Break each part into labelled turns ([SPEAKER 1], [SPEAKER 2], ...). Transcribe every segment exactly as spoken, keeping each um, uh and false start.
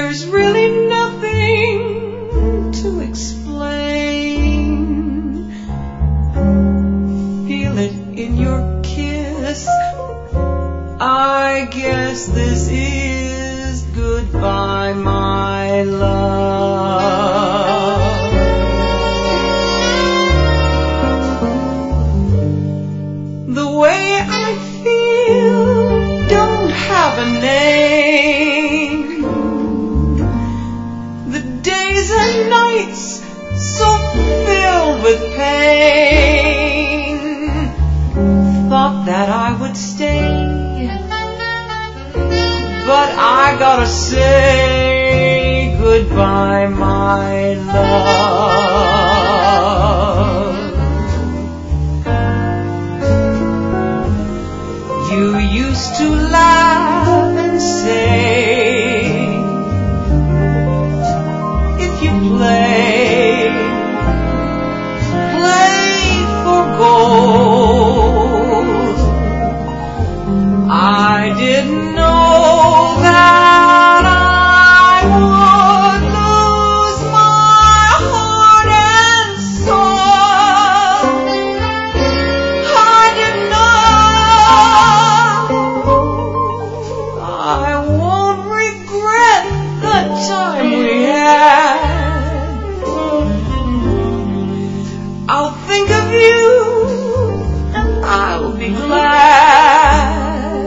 [SPEAKER 1] There's really nothing to explain. Feel it in your kiss. I guess this is goodbye, my love. The way I feel don't have a name. The days and nights so filled with pain. Thought that I would stay, but I gotta say goodbye, my love. You used to laugh and say, if you play, play for gold. I didn't know that I would lose my heart and soul. I didn't know. I won't regret the time we had. I'll think of you and I'll be glad.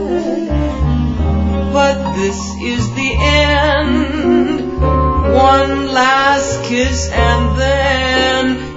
[SPEAKER 1] But this is the end. One last kiss and then